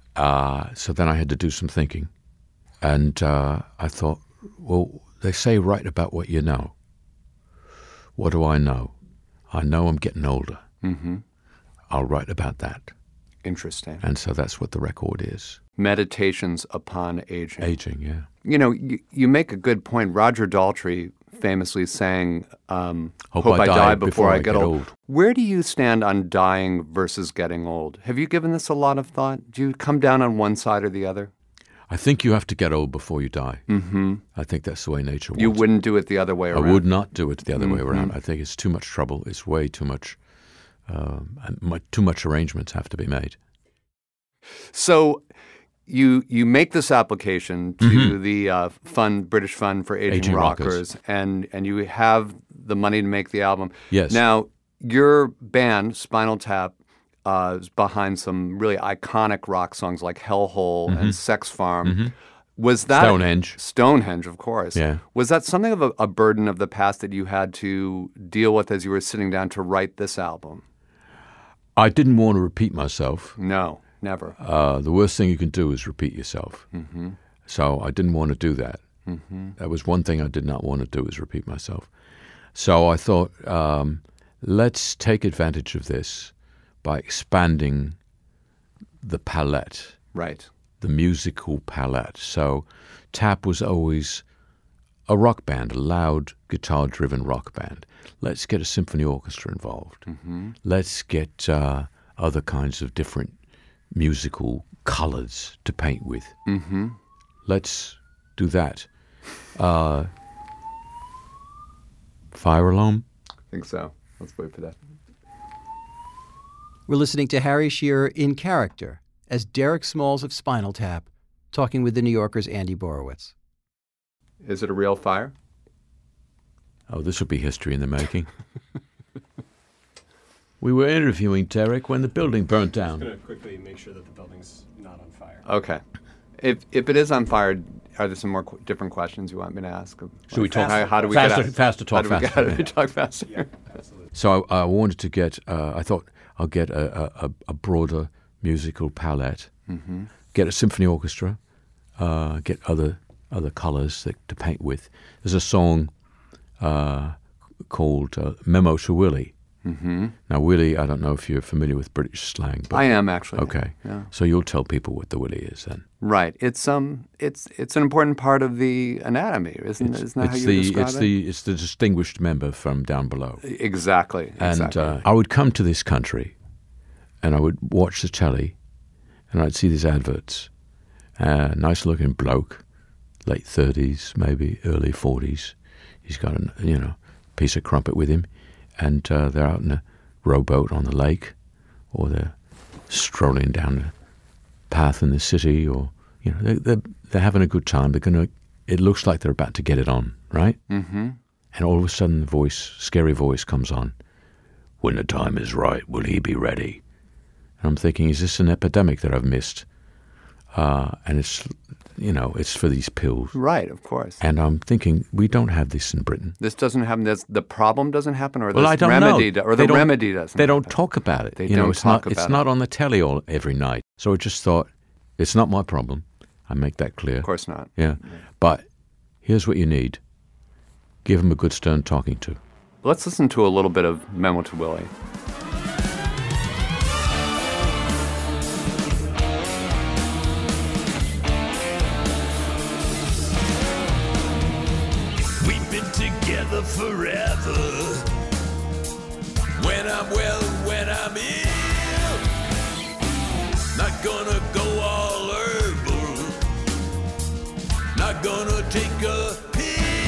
Uh, so then I had to do some thinking. And uh, I thought, well, they say write about what you know. What do I know? I know I'm getting older. Mm-hmm. I'll write about that. Interesting. And so that's what the record is. Meditations upon aging. Aging, yeah. You know, you, you make a good point. Roger Daltrey famously sang, um, Hope, Hope I, I die, die before, before I I get, get old. old. Where do you stand on dying versus getting old? Have you given this a lot of thought? Do you come down on one side or the other? I think you have to get old before you die. Mm-hmm. I think that's the way nature wants You it. wouldn't do it the other way around? I would not do it the other mm-hmm. way around. I think it's too much trouble. It's way too much. Um, and mu- too much arrangements have to be made. So you you make this application to Mhm. the uh, fund British Fund for Aging, Aging Rockers, Rockers. and and you have the money to make the album. Yes. Now your band Spinal Tap uh, is behind some really iconic rock songs like Hellhole Mhm. and Sex Farm. Mhm. Was that Stonehenge. Stonehenge, of course. Yeah. Was that something of a, a burden of the past that you had to deal with as you were sitting down to write this album? I didn't want to repeat myself. No, never. Uh, the worst thing you can do is repeat yourself. Mm-hmm. So I didn't want to do that. Mm-hmm. That was one thing I did not want to do, is repeat myself. So I thought, um, let's take advantage of this by expanding the palette. Right. The musical palette. So Tap was always a rock band, a loud, guitar-driven rock band. Let's get a symphony orchestra involved. Mm-hmm. Let's get uh, other kinds of different musical colors to paint with. Mm-hmm. Let's do that. Uh, fire alarm? I think so. Let's wait for that. We're listening to Harry Shearer in character as Derek Smalls of Spinal Tap, talking with the New Yorker's Andy Borowitz. Is it a real fire? Oh, this will be history in the making. We were interviewing Derek when the building burnt down. I'm just going to quickly make sure that the building's not on fire. Okay. If if it is on fire, are there some more qu- different questions you want me to ask? Should we talk how, how do we faster? get out? Faster talk how do we, faster. How do we talk faster? Yeah, absolutely. So I, I wanted to get. Uh, I thought I'll get a, a, a broader musical palette. Mm-hmm. Get a symphony orchestra. Uh, get other other colors that, to paint with. There's a song uh, called uh, "Memo to Willie." Mm-hmm. Now, Willie, I don't know if you're familiar with British slang. But I am actually. Okay. Yeah. So you'll tell people what the Willie is then. Right. It's um. It's it's an important part of the anatomy, isn't It's, isn't that how it's you the describe it's it? the it's the distinguished member from down below. Exactly. And exactly. uh, I would come to this country, and I would watch the telly, and I'd see these adverts. Uh, nice looking bloke, late thirties, maybe early forties. He's got a you know piece of crumpet with him, and uh, they're out in a rowboat on the lake, or they're strolling down the path in the city, or you know they, they're they're having a good time. They're gonna. It looks like they're about to get it on, right? Mm-hmm. And all of a sudden, the voice, scary voice, comes on. When the time is right, will he be ready? And I'm thinking, is this an epidemic that I've missed? Uh, and it's, you know, it's for these pills. Right, of course. And I'm thinking, we don't have this in Britain. This doesn't happen. This, the problem doesn't happen, or Well, this I don't remedy, know. do- or They the don't- remedy doesn't. They don't happen. talk about it. They you know, don't it's talk not. about It's it. not on the telly all every night. So I just thought, it's not my problem. I make that clear. Of course not. Yeah, but here's what you need: give him a good stern talking to. Let's listen to a little bit of Memo to Willie. We've been together forever. When I'm well, when I'm ill, not gonna go all herbal, not gonna take a pill.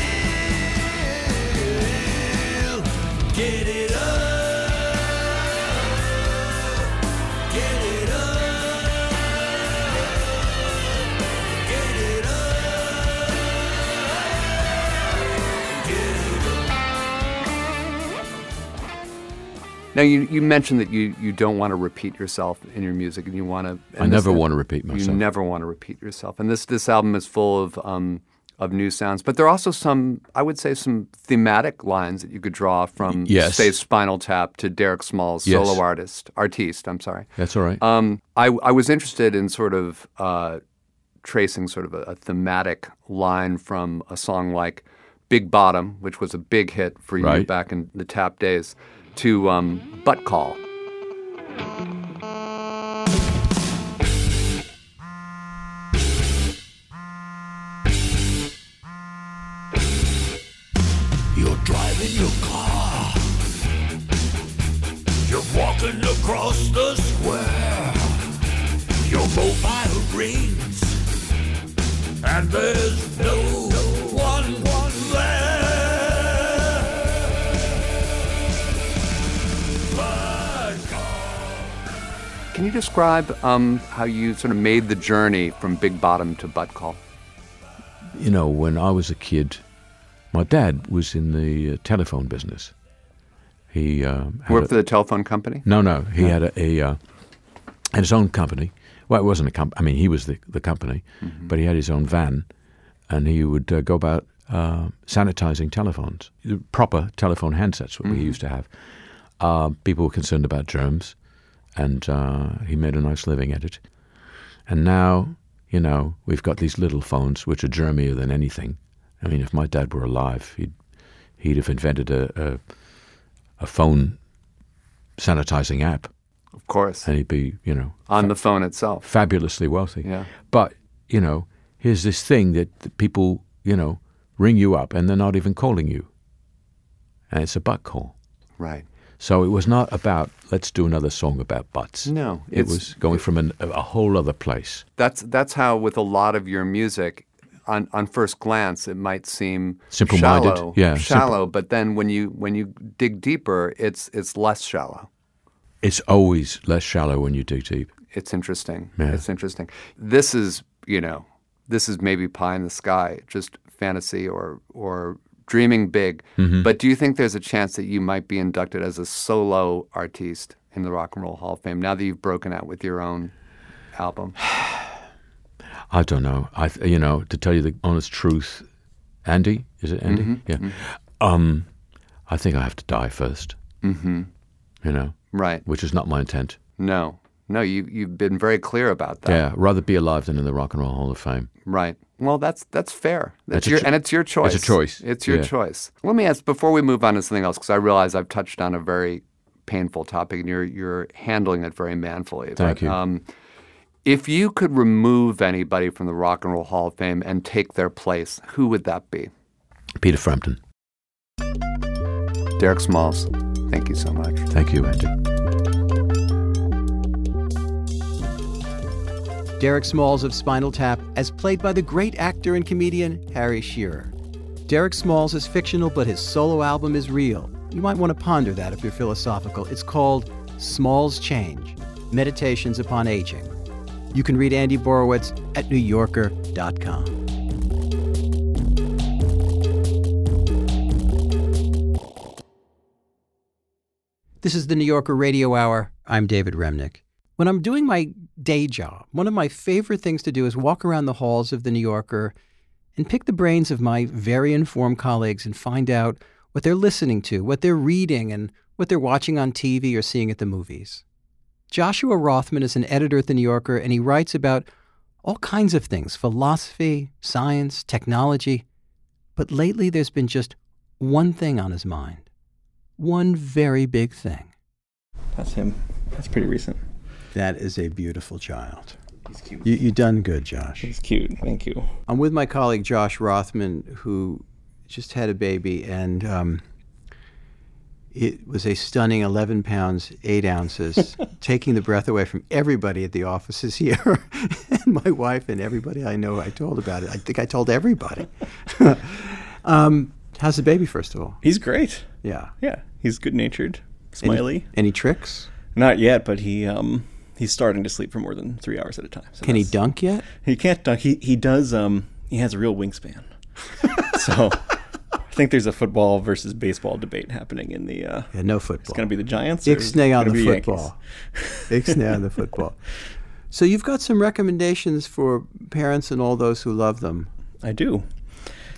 Get it up, get it up, get it up, get it up. Now, you, you mentioned that you, you don't want to repeat yourself in your music, and you want to. I never want to repeat You myself. never want to repeat yourself, and this this album is full of um, of new sounds. But there are also some, I would say, some thematic lines that you could draw from, yes. say, Spinal Tap to Derek Smalls, yes. solo artist, artiste, I'm sorry. That's all right. Um, I, I was interested in sort of uh, tracing sort of a, a thematic line from a song like Big Bottom, which was a big hit for you right. back in the Tap days, to um, Butt Call. You're driving your car. You're walking across the square. Your mobile rings, and there's no one, one there. But Can you describe um, how you sort of made the journey from Big Bottom to Butt Call? You know, when I was a kid, my dad was in the uh, telephone business. He uh, worked for the telephone company? No, no. He No. had a, a uh, had his own company. Well, it wasn't a company. I mean, he was the the company, Mm-hmm. but he had his own van, and he would uh, go about uh, sanitizing telephones, proper telephone handsets, what Mhm. we used to have. Uh, people were concerned about germs, and uh, he made a nice living at it. And now, you know, we've got these little phones which are germier than anything. I mean, if my dad were alive, he'd he'd have invented a a, a phone sanitizing app. Of course. And he'd be, you know, on the phone itself, fabulously wealthy. Yeah. But you know, here's this thing that, that people, you know, ring you up and they're not even calling you, and it's a butt call. Right. So it was not about let's do another song about butts. No, it it's- was going from an, a whole other place. That's that's how with a lot of your music, on on first glance, it might seem Simple-minded, shallow, yeah, shallow. But then when you when you dig deeper, it's it's less shallow. It's always less shallow when you dig deep. It's interesting. Yeah. It's interesting. This is you know, this is maybe pie in the sky, just fantasy or or dreaming big. Mhm. But do you think there's a chance that you might be inducted as a solo artiste in the Rock and Roll Hall of Fame now that you've broken out with your own album? I don't know. I, th- you know, to tell you the honest truth, Andy, is it Andy? Mhm, Yeah. mhm. Um, I think I have to die first. Mm-hmm. You know, Right. which is not my intent. No, no, you you've been very clear about that. Yeah, rather be alive than in the Rock and Roll Hall of Fame. Right. Well, that's that's fair. That's It's a your cho- and it's your choice. it's a choice. It's your Yeah. choice. Let me ask before we move on to something else, because I realize I've touched on a very painful topic, and you're you're handling it very manfully. Thank but, you. Um, if you could remove anybody from the Rock and Roll Hall of Fame and take their place, who would that be? Peter Frampton. Derek Smalls. Thank you so much. Thank you, Andy. Derek Smalls of Spinal Tap, as played by the great actor and comedian Harry Shearer. Derek Smalls is fictional, but his solo album is real. You might want to ponder that if you're philosophical. It's called Smalls Change, Meditations Upon Aging. You can read Andy Borowitz at new yorker dot com. This is the New Yorker Radio Hour. I'm David Remnick. When I'm doing my day job, one of my favorite things to do is walk around the halls of the New Yorker and pick the brains of my very informed colleagues and find out what they're listening to, what they're reading, and what they're watching on T V or seeing at the movies. Joshua Rothman is an editor at the New Yorker, and he writes about all kinds of things, philosophy, science, technology. But lately there's been just one thing on his mind. One very big thing. That's him. That's pretty recent. That is a beautiful child. He's cute. You, you done good, Josh. He's cute. Thank you. I'm with my colleague Josh Rothman, who just had a baby, and um, it was a stunning eleven pounds, eight ounces, taking the breath away from everybody at the offices here. And my wife and everybody I know, I told about it. I think I told everybody. um, how's the baby, first of all? He's great. Yeah. Yeah. He's good-natured, smiley. Any, any tricks? Not yet, but he um he's starting to sleep for more than three hours at a time. So Can he that's- dunk yet? He can't dunk. He he does. Um, he has a real wingspan. So I think there's a football versus baseball debate happening in the. Uh, Yeah, no football. It's going to be the Giants. or Ixnay it's on gonna the be football. Yankees? Ixnay on the football. So you've got some recommendations for parents and all those who love them. I do.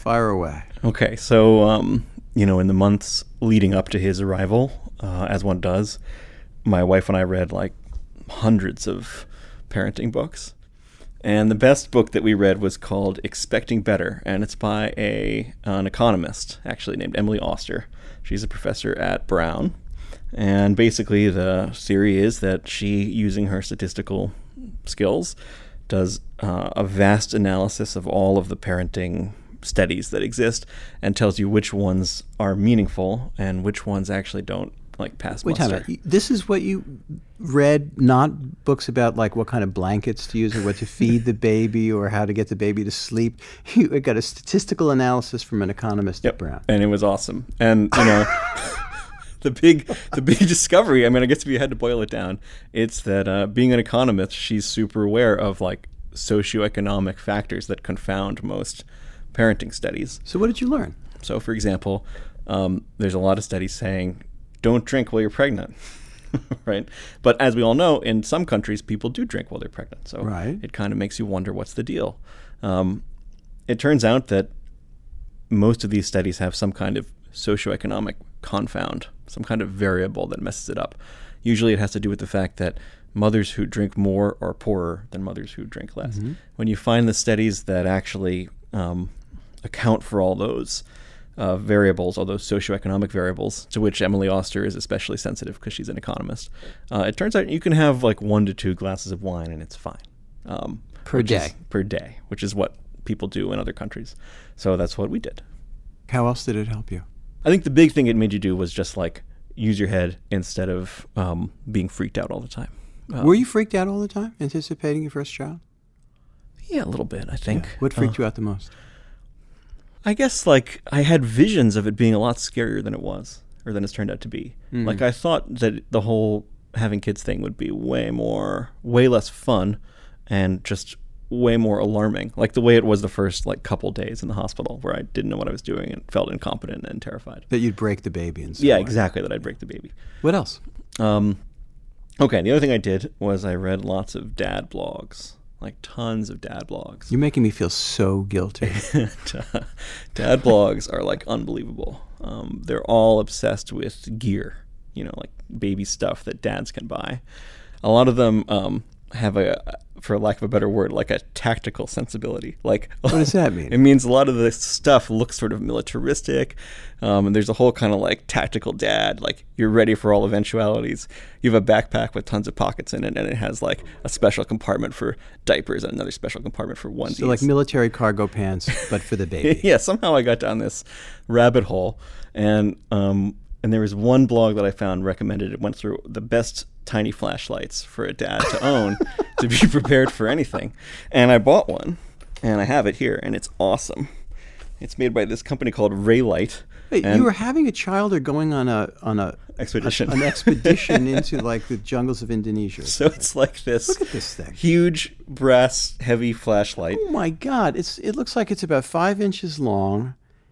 Fire away. Okay, so, um, you know, in the months leading up to his arrival, uh, as one does, my wife and I read like hundreds of parenting books. And the best book that we read was called Expecting Better, and it's by a an economist, actually, named Emily Oster. She's a professor at Brown. And basically the theory is that she, using her statistical skills, does uh, a vast analysis of all of the parenting studies that exist and tells you which ones are meaningful and which ones actually don't like pass Wait, muster. time out. This is what you read, not books about like what kind of blankets to use or what to feed the baby or how to get the baby to sleep. You got a statistical analysis from an economist Yep. at Brown. And it was awesome. And, you know, the big the big discovery, I mean, I guess if you had to boil it down, it's that uh, being an economist, she's super aware of like socioeconomic factors that confound most parenting studies. So what did you learn? So, for example, um, there's a lot of studies saying, don't drink while you're pregnant, right? But as we all know, in some countries, people do drink while they're pregnant. So Right. it kind of makes you wonder, what's the deal? Um, it turns out that most of these studies have some kind of socioeconomic confound, some kind of variable that messes it up. Usually it has to do with the fact that mothers who drink more are poorer than mothers who drink less. Mhm. When you find the studies that actually um, account for all those Uh, variables, all those socioeconomic variables, to which Emily Oster is especially sensitive because she's an economist. Uh, it turns out you can have like one to two glasses of wine and it's fine. Um, Per which day. is- per day, which is what people do in other countries. So that's what we did. How else did it help you? I think the big thing it made you do was just like use your head instead of um, being freaked out all the time. Uh, Were you freaked out all the time, anticipating your first child? Yeah, a little bit, I think. Yeah. What freaked Uh, you out the most? I guess like I had visions of it being a lot scarier than it was, or than it's turned out to be. Mhm. Like I thought that the whole having kids thing would be way more, way less fun, and just way more alarming. Like the way it was the first like couple days in the hospital, where I didn't know what I was doing and felt incompetent and terrified. That you'd break the baby in some Yeah, way. exactly. That I'd break the baby. What else? Um, okay, the other thing I did was I read lots of dad blogs. Like tons of dad blogs. You're making me feel so guilty. Dad blogs are like unbelievable. Um, they're all obsessed with gear, you know, like baby stuff that dads can buy. A lot of them um, have a, for lack of a better word, like a tactical sensibility. Like, What does that mean? It means a lot of the stuff looks sort of militaristic, um, and there's a whole kind of like tactical dad, like you're ready for all eventualities. You have a backpack with tons of pockets in it, and it has like a special compartment for diapers and another special compartment for onesies. So like military cargo pants, but for the baby. Yeah, somehow I got down this rabbit hole, and um, and there was one blog that I found recommended. It went through the best tiny flashlights for a dad to own to be prepared for anything, and I bought one, and I have it here, and it's awesome. It's made by this company called Raylight. Wait, and you were having a child or going on a on a expedition, a, an expedition into like the jungles of Indonesia. So it's like this. Look at this thing. Huge brass heavy flashlight. Oh my God! It's it looks like it's about five inches long,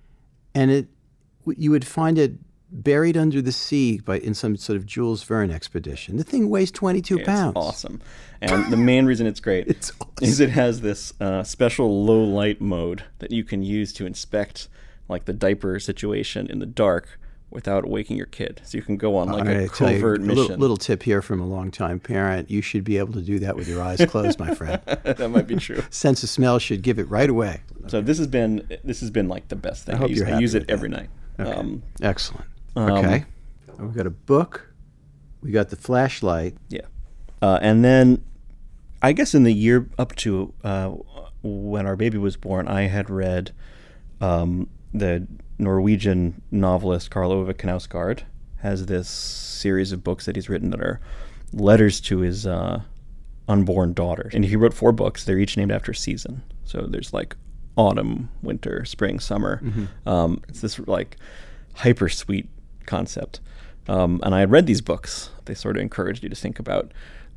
and it you would find it buried under the sea by in some sort of Jules Verne expedition. The thing weighs twenty-two It's pounds. awesome. And the main reason it's great it's awesome. is it has this uh, special low light mode that you can use to inspect like the diaper situation in the dark without waking your kid. So you can go on like I'm a gonna tell you, covert a mission. Little, little tip here from a longtime parent: you should be able to do that with your eyes closed, my friend. That might be true. Sense of smell should give it right away. So this has been this has been like the best thing. I hope use, you're I happy use with it every that. night. Okay. Um, Excellent. um, Okay. We've got a book. We got the flashlight. Yeah. Uh, and then I guess in the year up to uh, when our baby was born, I had read um, the Norwegian novelist Karl Ove Knausgaard has this series of books that he's written that are letters to his uh, unborn daughter. And he wrote four books. They're each named after a season. So there's like autumn, winter, spring, summer. Mhm. Um, it's this like hyper sweet concept. Um, and I had read these books. They sort of encouraged you to think about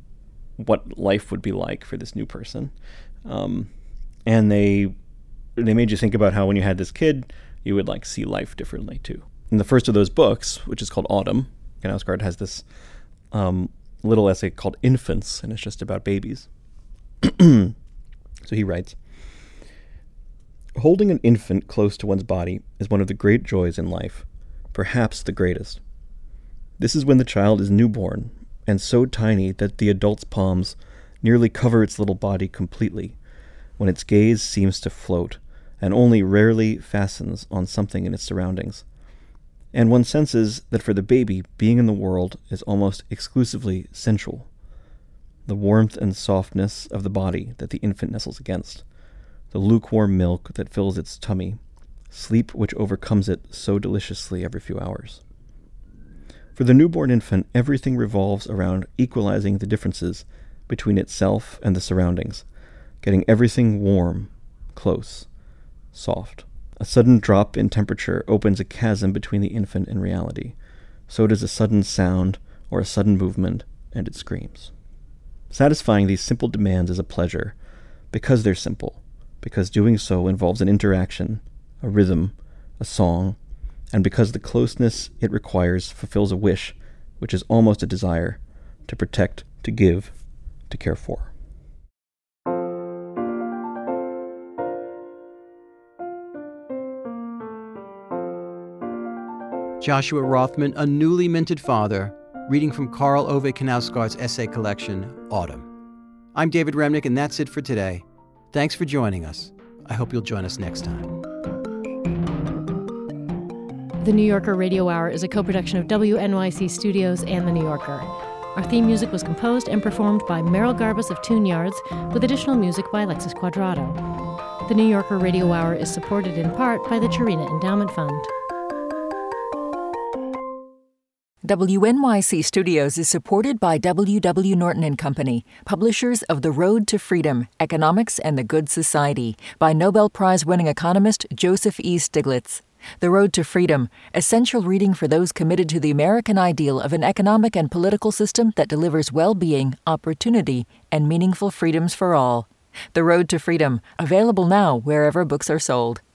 what life would be like for this new person. Um, and they they made you think about how when you had this kid, you would like see life differently too. In the first of those books, which is called Autumn, Knausgaard has this um, little essay called Infants, and it's just about babies. So he writes, Holding an infant close to one's body is one of the great joys in life, perhaps the greatest. This is when the child is newborn and so tiny that the adult's palms nearly cover its little body completely, when its gaze seems to float and only rarely fastens on something in its surroundings. And one senses that for the baby, being in the world is almost exclusively sensual. The warmth and softness of the body that the infant nestles against, the lukewarm milk that fills its tummy, sleep which overcomes it so deliciously every few hours. For the newborn infant, everything revolves around equalizing the differences between itself and the surroundings, getting everything warm, close, soft. A sudden drop in temperature opens a chasm between the infant and reality. So does a sudden sound or a sudden movement, and it screams. Satisfying these simple demands is a pleasure, because they're simple, because doing so involves an interaction, a rhythm, a song, and because the closeness it requires fulfills a wish, which is almost a desire, to protect, to give, to care for. Joshua Rothman, a newly minted father, reading from Karl Ove Knausgaard's essay collection, Autumn. I'm David Remnick, and that's it for today. Thanks for joining us. I hope you'll join us next time. The New Yorker Radio Hour is a co-production of W N Y C Studios and The New Yorker. Our theme music was composed and performed by Meryl Garbus of Tune Yards, with additional music by Alexis Quadrado. The New Yorker Radio Hour is supported in part by the Chirina Endowment Fund. W N Y C Studios is supported by W W Norton and Company, publishers of The Road to Freedom, Economics and the Good Society, by Nobel Prize-winning economist Joseph E. Stiglitz. The Road to Freedom, essential reading for those committed to the American ideal of an economic and political system that delivers well-being, opportunity, and meaningful freedoms for all. The Road to Freedom, available now wherever books are sold.